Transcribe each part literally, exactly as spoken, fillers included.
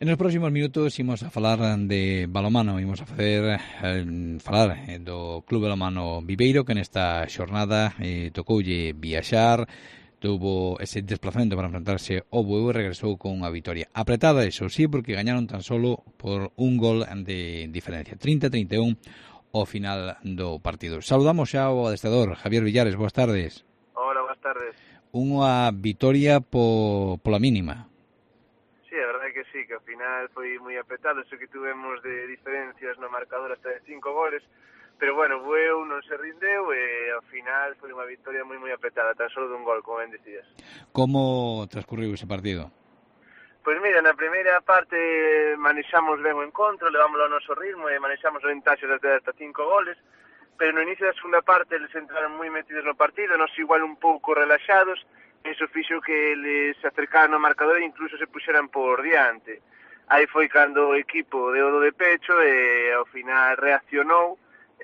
En os próximos minutos imos a falar de balonmano, imos a facer eh, falar eh, do Club Balonmano Viveiro, que nesta xornada eh, tocoulle viaxar, tuvo ese desplazamento para enfrentarse ao Bueu e regresou con unha vitoria apretada, eso sí, porque gañaron tan solo por un gol de diferencia, trinta a trinta e un ao final do partido. Saludamos xa ao adestrador Javier Villares, boas tardes. Hola, boas tardes. Unha vitoria po, pola mínima. Sí, a verdade que sí, que ao final foi moi apretado, eso que tuvemos de diferencias no marcador hasta de cinco goles, pero bueno, Bueu non se rindeu e ao final foi unha victoria moi moi apretada, tan solo dun gol, como ben decías. Como transcurriu ese partido? Pois mira, na primeira parte manexamos ben o encontro, levámoslo ao noso ritmo e manexamos o ventaxe desde hasta cinco goles, pero no inicio da segunda parte eles entraron moi metidos no partido, nos igual un pouco relaxados, e iso fixo que eles se acercaran ao marcador e incluso se puxeran por diante. Aí foi cando o equipo deu do de pecho e ao final reaccionou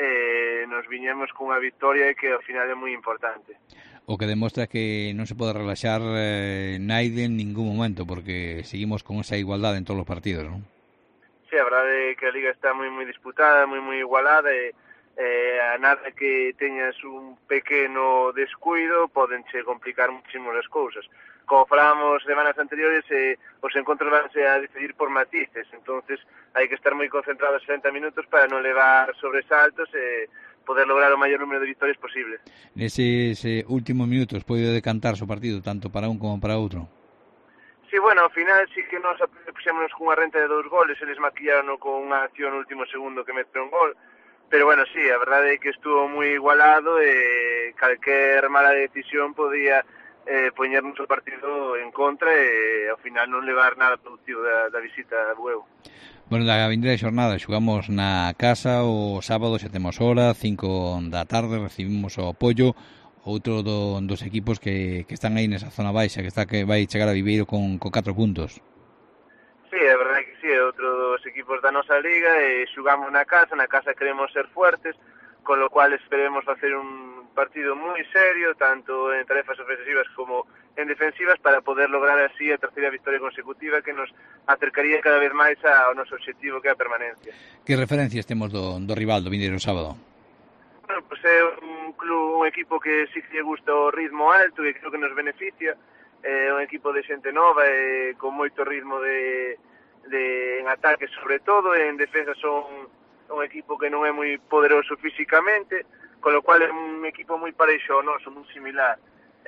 e nos viñemos cunha victoria que ao final é moi importante. O que demostra que non se pode relaxar eh, naide en ningún momento, porque seguimos con esa igualdade en todos os partidos, non? Sí, a verdade é que a Liga está moi moi disputada, moi moi igualada e eh, a nada que teñas un pequeno descuido podenche complicar muchísimo as cousas. Como falábamos semanas anteriores, eh, os encontros vanse a decidir por matices, entonces hai que estar moi concentrados sesenta minutos para non levar sobresaltos e poder lograr o maior número de victorias posible. Neses eh, últimos minutos pode decantarse o partido tanto para un como para outro? Sí, bueno, ao final sí que nos puxémonos cunha renta de dous goles, eles maquillaron con unha acción no último segundo que mete un gol. Pero bueno, sí, a verdade é que estuvo moi igualado e calquer mala decisión podía eh, poñernos o partido en contra e ao final non levar nada productivo da, da visita a Bueu. Bueno, da vindeira xornada xogamos na casa o sábado, xa temos hora, cinco da tarde, recibimos o apoio, outro do, dos equipos que, que están aí nesa zona baixa, que está que vai chegar a Viveiro con, con catro puntos. Sí, é verdade que sí, é outro dos equipos da nosa liga e xugamos na casa, na casa queremos ser fuertes, con lo cual esperemos facer un partido moi serio, tanto en tarefas ofensivas como en defensivas, para poder lograr así a terceira victoria consecutiva que nos acercaría cada vez máis ao noso objetivo, que é a permanencia. Que referencias temos do, do rival do vindeiro sábado? Bueno, pues é un club, un equipo que sí que lle gusta o ritmo alto e creo que nos beneficia. É un equipo de xente nova e con moito ritmo de, de en ataque sobre todo, e en defensa son un equipo que non é moi poderoso físicamente, con lo cual é un equipo moi pareixo ao noso, moi similar.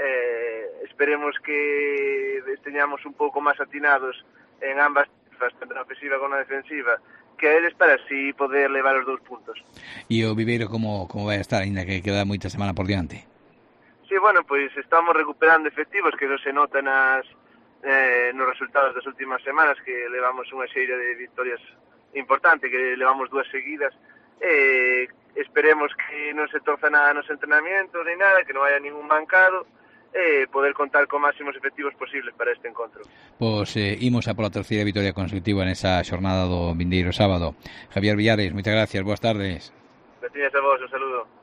Eh, esperemos que esteñamos un pouco máis atinados en ambas, tanto na ofensiva como na defensiva, que a eles para así poder levar os dous puntos. E o Viveiro como, como vai a estar, ainda que queda moita semana por diante? Sí, bueno, pois estamos recuperando efectivos, que non se nota nas, eh, nos resultados das últimas semanas, que levamos unha serie de victorias importante, que levamos dúas seguidas, e esperemos que non se torza nada nos entrenamientos ni nada, que non haya ningún mancado, e poder contar con máximos efectivos posibles para este encontro. Pois eh, imos a pola terceira victoria consecutiva nesa xornada do vindeiro sábado. Javier Villares, moitas gracias, boas tardes. Gracias a vos, un saludo.